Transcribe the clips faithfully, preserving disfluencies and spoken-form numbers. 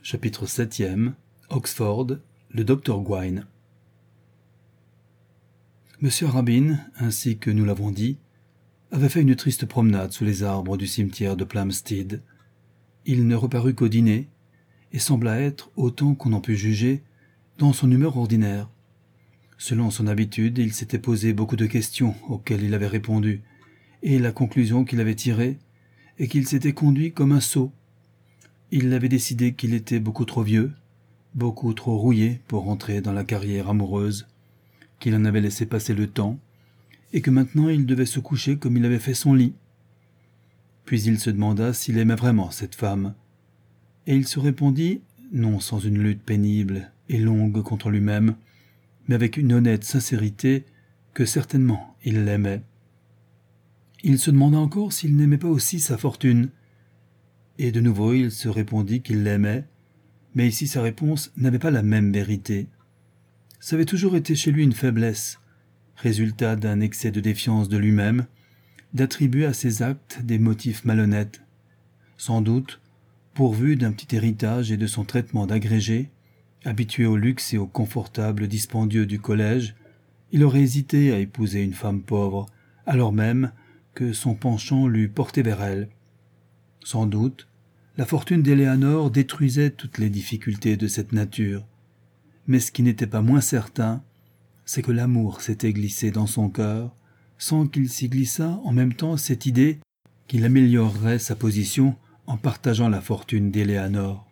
Chapitre septième. Oxford, le docteur Gouin. Monsieur Arabin, ainsi que nous l'avons dit, avait fait une triste promenade sous les arbres du cimetière de Plumstead. Il ne reparut qu'au dîner, et sembla être, autant qu'on en put juger, dans son humeur ordinaire. Selon son habitude, il s'était posé beaucoup de questions auxquelles il avait répondu, et la conclusion qu'il avait tirée est qu'il s'était conduit comme un sot. Il avait décidé qu'il était beaucoup trop vieux, beaucoup trop rouillé pour entrer dans la carrière amoureuse, qu'il en avait laissé passer le temps, et que maintenant il devait se coucher comme il avait fait son lit. Puis il se demanda s'il aimait vraiment cette femme, et il se répondit, non sans une lutte pénible et longue contre lui-même, mais avec une honnête sincérité, que certainement il l'aimait. Il se demanda encore s'il n'aimait pas aussi sa fortune, et de nouveau il se répondit qu'il l'aimait, mais ici sa réponse n'avait pas la même vérité. Ça avait toujours été chez lui une faiblesse, résultat d'un excès de défiance de lui-même, d'attribuer à ses actes des motifs malhonnêtes. Sans doute, pourvu d'un petit héritage et de son traitement d'agrégé, habitué au luxe et au confortable dispendieux du collège, il aurait hésité à épouser une femme pauvre, alors même que son penchant l'eût porté vers elle. Sans doute, la fortune d'Éléanore détruisait toutes les difficultés de cette nature, mais ce qui n'était pas moins certain, c'est que l'amour s'était glissé dans son cœur, sans qu'il s'y glissât en même temps cette idée qu'il améliorerait sa position en partageant la fortune d'Éléanore.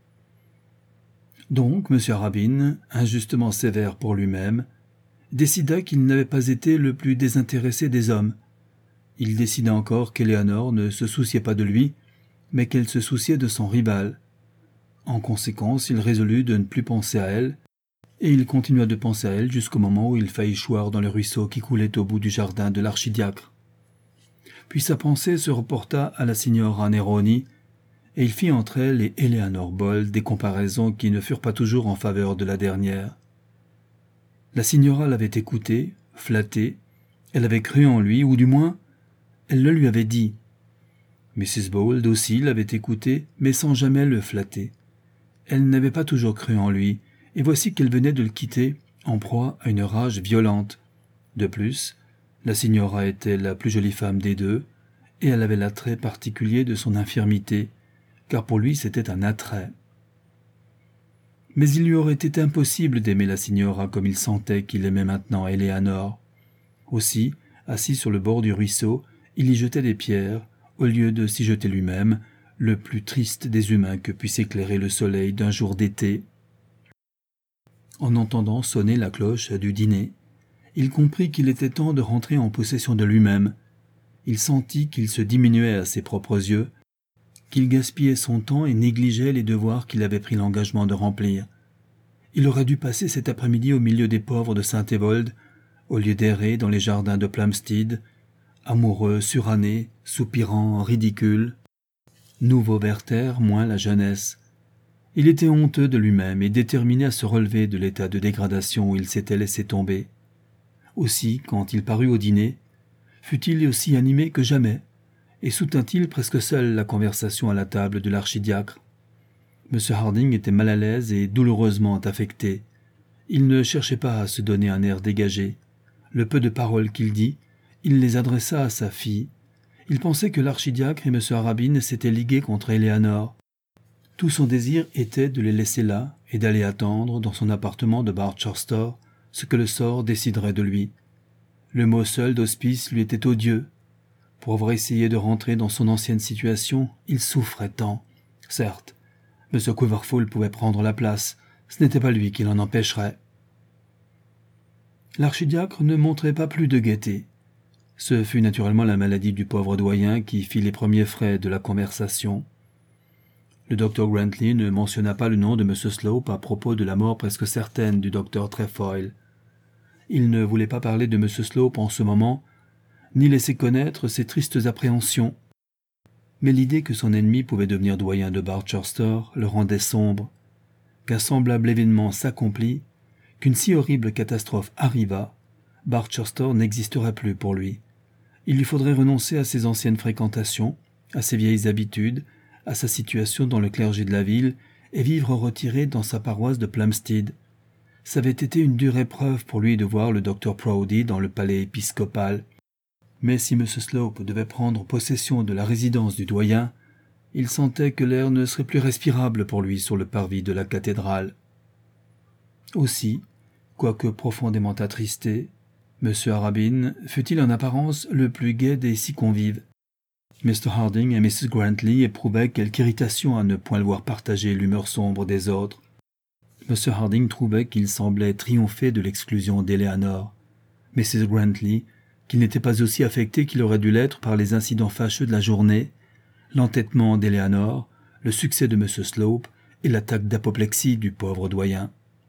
Donc, M. Arabin, injustement sévère pour lui-même, décida qu'il n'avait pas été le plus désintéressé des hommes. Il décida encore qu'Éléanore ne se souciait pas de lui, mais qu'elle se souciait de son rival. En conséquence, il résolut de ne plus penser à elle, et il continua de penser à elle jusqu'au moment où il faillit choir dans le ruisseau qui coulait au bout du jardin de l'archidiacre. Puis sa pensée se reporta à la signora Neroni, et il fit entre elle et Éléanore Bold des comparaisons qui ne furent pas toujours en faveur de la dernière. La signora l'avait écouté, flatté, elle avait cru en lui, ou du moins, elle le lui avait dit. missus Bold aussi l'avait écouté, mais sans jamais le flatter. Elle n'avait pas toujours cru en lui, et voici qu'elle venait de le quitter, en proie à une rage violente. De plus, la signora était la plus jolie femme des deux, et elle avait l'attrait particulier de son infirmité, car pour lui c'était un attrait. Mais il lui aurait été impossible d'aimer la signora comme il sentait qu'il aimait maintenant Éléanore. Aussi, assis sur le bord du ruisseau, il y jetait des pierres, au lieu de s'y jeter lui-même, le plus triste des humains que puisse éclairer le soleil d'un jour d'été. En entendant sonner la cloche du dîner, il comprit qu'il était temps de rentrer en possession de lui-même. Il sentit qu'il se diminuait à ses propres yeux, qu'il gaspillait son temps et négligeait les devoirs qu'il avait pris l'engagement de remplir. Il aurait dû passer cet après-midi au milieu des pauvres de Saint-Évold, au lieu d'errer dans les jardins de Plumstead, amoureux, suranné, soupirant, ridicule. Nouveau Werther, moins la jeunesse. Il était honteux de lui-même et déterminé à se relever de l'état de dégradation où il s'était laissé tomber. Aussi, quand il parut au dîner, fut-il aussi animé que jamais, et soutint-il presque seul la conversation à la table de l'archidiacre. M. Harding était mal à l'aise et douloureusement affecté. Il ne cherchait pas à se donner un air dégagé. Le peu de paroles qu'il dit, il les adressa à sa fille. Il pensait que l'archidiacre et M. Arabin s'étaient ligués contre Éléanore. Tout son désir était de les laisser là et d'aller attendre dans son appartement de Barchester ce que le sort déciderait de lui. Le mot seul d'hospice lui était odieux. Pour avoir essayé de rentrer dans son ancienne situation, il souffrait tant. Certes, M. Quiverful pouvait prendre la place, ce n'était pas lui qui l'en empêcherait. L'archidiacre ne montrait pas plus de gaieté. Ce fut naturellement la maladie du pauvre doyen qui fit les premiers frais de la conversation. Le docteur Grantley ne mentionna pas le nom de M. Slope à propos de la mort presque certaine du docteur Trefoil. Il ne voulait pas parler de M. Slope en ce moment, ni laisser connaître ses tristes appréhensions. Mais l'idée que son ennemi pouvait devenir doyen de Barchester le rendait sombre. Qu'un semblable événement s'accomplit, qu'une si horrible catastrophe arrivât, Barchester n'existerait plus pour lui. Il lui faudrait renoncer à ses anciennes fréquentations, à ses vieilles habitudes, à sa situation dans le clergé de la ville, et vivre retiré dans sa paroisse de Plumstead. Ça avait été une dure épreuve pour lui de voir le docteur Proudie dans le palais épiscopal. Mais si M. Slope devait prendre possession de la résidence du doyen, il sentait que l'air ne serait plus respirable pour lui sur le parvis de la cathédrale. Aussi, quoique profondément attristé, M. Arabin fut-il en apparence le plus gai des six convives. Mr Harding et Missus Grantley éprouvaient quelque irritation à ne point le voir partager l'humeur sombre des autres. M. Harding trouvait qu'il semblait triompher de l'exclusion d'Eleanor. Missus Grantley, qu'il n'était pas aussi affecté qu'il aurait dû l'être par les incidents fâcheux de la journée, l'entêtement d'Eleanor, le succès de M. Slope et l'attaque d'apoplexie du pauvre doyen.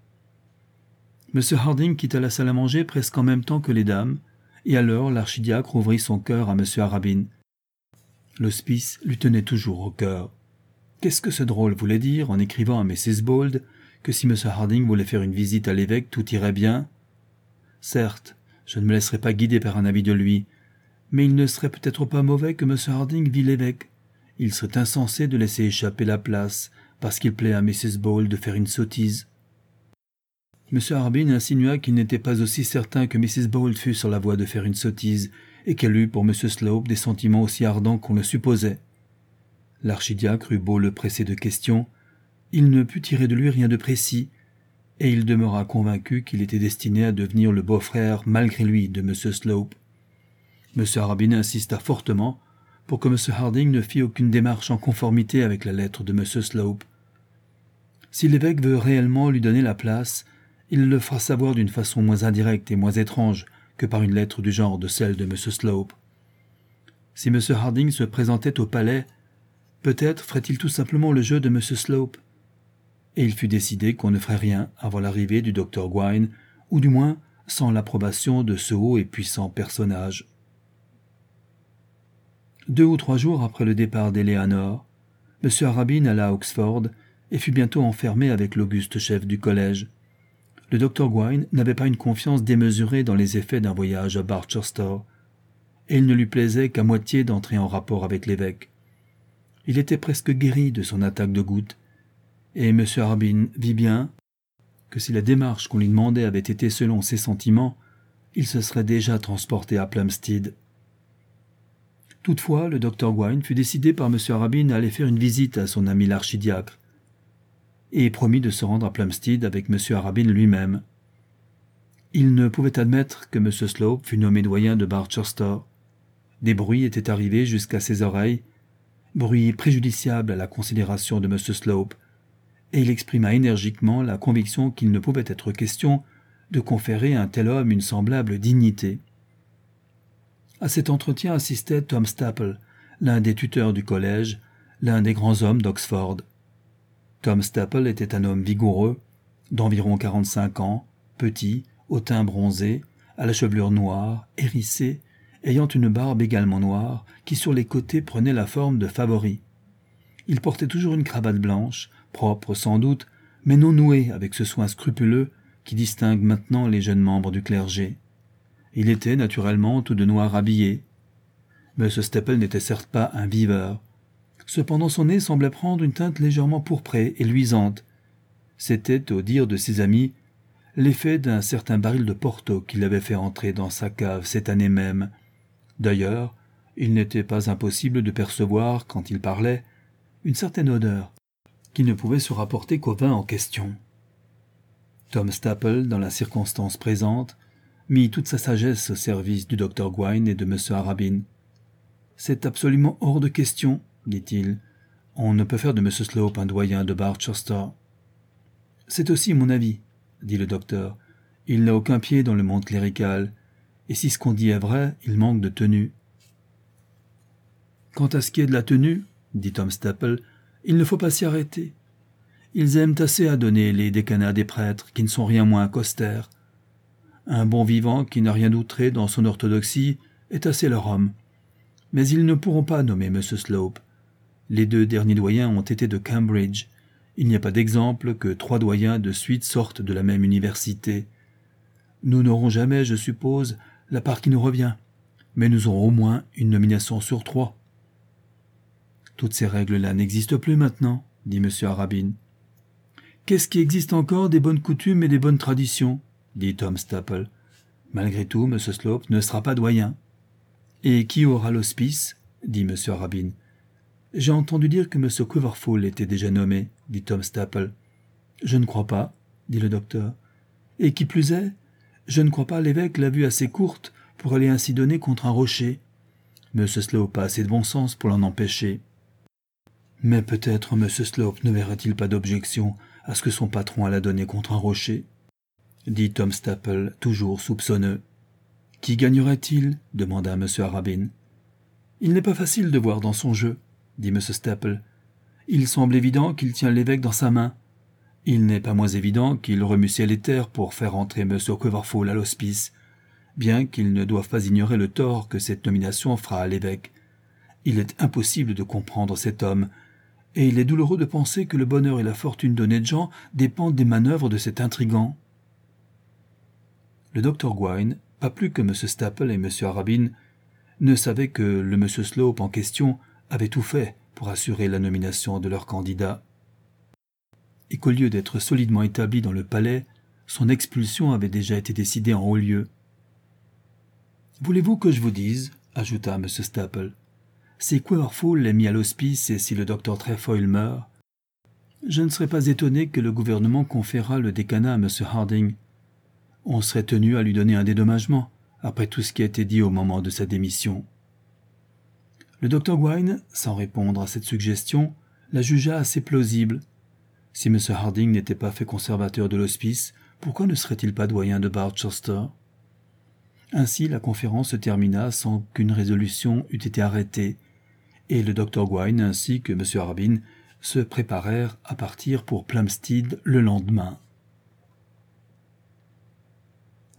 M. Harding quitta la salle à manger presque en même temps que les dames, et alors l'archidiacre ouvrit son cœur à M. Arabin. L'hospice lui tenait toujours au cœur. Qu'est-ce que ce drôle voulait dire en écrivant à Missus Bold que si M. Harding voulait faire une visite à l'évêque, tout irait bien? Certes, je ne me laisserai pas guider par un avis de lui, mais il ne serait peut-être pas mauvais que M. Harding vît l'évêque. Il serait insensé de laisser échapper la place, parce qu'il plaît à Missus Bold de faire une sottise. M. Arabin insinua qu'il n'était pas aussi certain que Missus Bold fût sur la voie de faire une sottise, et qu'elle eût pour M. Slope des sentiments aussi ardents qu'on le supposait. L'archidiacre eut beau le presser de questions, il ne put tirer de lui rien de précis, et il demeura convaincu qu'il était destiné à devenir le beau-frère, malgré lui, de M. Slope. M. Arabin insista fortement pour que M. Harding ne fît aucune démarche en conformité avec la lettre de M. Slope. Si l'évêque veut réellement lui donner la place, il le fera savoir d'une façon moins indirecte et moins étrange que par une lettre du genre de celle de M. Slope. Si M. Harding se présentait au palais, peut-être ferait-il tout simplement le jeu de M. Slope. Et il fut décidé qu'on ne ferait rien avant l'arrivée du docteur Gouin, ou du moins sans l'approbation de ce haut et puissant personnage. Deux ou trois jours après le départ d'Eleanor, M. Arabin alla à Oxford et fut bientôt enfermé avec l'auguste chef du collège. Le docteur Gouin n'avait pas une confiance démesurée dans les effets d'un voyage à Barchester, et il ne lui plaisait qu'à moitié d'entrer en rapport avec l'évêque. Il était presque guéri de son attaque de goutte, et M. Arabin vit bien que si la démarche qu'on lui demandait avait été selon ses sentiments, il se serait déjà transporté à Plumstead. Toutefois, le docteur Gouin fut décidé par M. Arabin à aller faire une visite à son ami l'archidiacre, et promit de se rendre à Plumstead avec M. Arabin lui-même. Il ne pouvait admettre que M. Slope fût nommé doyen de Barchester. Des bruits étaient arrivés jusqu'à ses oreilles, bruits préjudiciables à la considération de M. Slope, et il exprima énergiquement la conviction qu'il ne pouvait être question de conférer à un tel homme une semblable dignité. À cet entretien assistait Tom Staple, l'un des tuteurs du collège, l'un des grands hommes d'Oxford. Tom Staple était un homme vigoureux, d'environ quarante-cinq ans, petit, au teint bronzé, à la chevelure noire, hérissée, ayant une barbe également noire, qui sur les côtés prenait la forme de favoris. Il portait toujours une cravate blanche, propre sans doute, mais non nouée avec ce soin scrupuleux qui distingue maintenant les jeunes membres du clergé. Il était naturellement tout de noir habillé. M. Staple n'était certes pas un viveur. Cependant son nez semblait prendre une teinte légèrement pourprée et luisante. C'était, au dire de ses amis, l'effet d'un certain baril de Porto qu'il avait fait entrer dans sa cave cette année même. D'ailleurs, il n'était pas impossible de percevoir, quand il parlait, une certaine odeur, qui ne pouvait se rapporter qu'au vin en question. Tom Staple, dans la circonstance présente, mit toute sa sagesse au service du docteur Gouin et de M. Arabin. « C'est absolument hors de question, dit-il. On ne peut faire de M. Slope un doyen de Barchester. »« C'est aussi mon avis, dit le docteur. Il n'a aucun pied dans le monde clérical, et si ce qu'on dit est vrai, il manque de tenue. »« Quant à ce qui est de la tenue, dit Tom Staple, il ne faut pas s'y arrêter. Ils aiment assez à donner les décanats des prêtres, qui ne sont rien moins qu'austères. Un bon vivant qui n'a rien d'outré dans son orthodoxie est assez leur homme. Mais ils ne pourront pas nommer M. Slope. Les deux derniers doyens ont été de Cambridge. Il n'y a pas d'exemple que trois doyens de suite sortent de la même université. Nous n'aurons jamais, je suppose, la part qui nous revient, mais nous aurons au moins une nomination sur trois. Toutes ces règles-là n'existent plus maintenant, dit M. Arabin. Qu'est-ce qui existe encore des bonnes coutumes et des bonnes traditions ? Dit Tom Staple. Malgré tout, M. Slope ne sera pas doyen. Et qui aura l'hospice ? Dit M. Arabin. J'ai entendu dire que M. Quiverful était déjà nommé, dit Tom Staple. Je ne crois pas, dit le docteur. Et qui plus est, je ne crois pas l'évêque l'a vue assez courte pour aller ainsi donner contre un rocher. M. Slope a assez de bon sens pour l'en empêcher. Mais peut-être M. Slope ne verrait-il pas d'objection à ce que son patron allât donner contre un rocher, dit Tom Staple, toujours soupçonneux. Qui gagnerait-il ? Demanda M. Arabin. Il n'est pas facile de voir dans son jeu, dit M. Staple. Il semble évident qu'il tient l'évêque dans sa main. Il n'est pas moins évident qu'il remue ciel et terre pour faire entrer M. Quiverful à l'hospice, bien qu'il ne doive pas ignorer le tort que cette nomination fera à l'évêque. Il est impossible de comprendre cet homme, et il est douloureux de penser que le bonheur et la fortune d'honnêtes gens dépendent des manœuvres de cet intrigant. Le docteur Gouin, pas plus que M. Staple et M. Arabin, ne savait que le M. Slope en question avait tout fait pour assurer la nomination de leur candidat, et qu'au lieu d'être solidement établi dans le palais, son expulsion avait déjà été décidée en haut lieu. « Voulez-vous que je vous dise, ajouta M. Staple, si Quiverful est mis à l'hospice et si le docteur Trefoil meurt, je ne serais pas étonné que le gouvernement conférât le décanat à M. Harding. On serait tenu à lui donner un dédommagement, après tout ce qui a été dit au moment de sa démission. » Le docteur Gouin, sans répondre à cette suggestion, la jugea assez plausible. Si M. Harding n'était pas fait conservateur de l'hospice, pourquoi ne serait-il pas doyen de Barchester ? Ainsi, la conférence se termina sans qu'une résolution eût été arrêtée, et le docteur Gouin ainsi que M. Arabin se préparèrent à partir pour Plumstead le lendemain.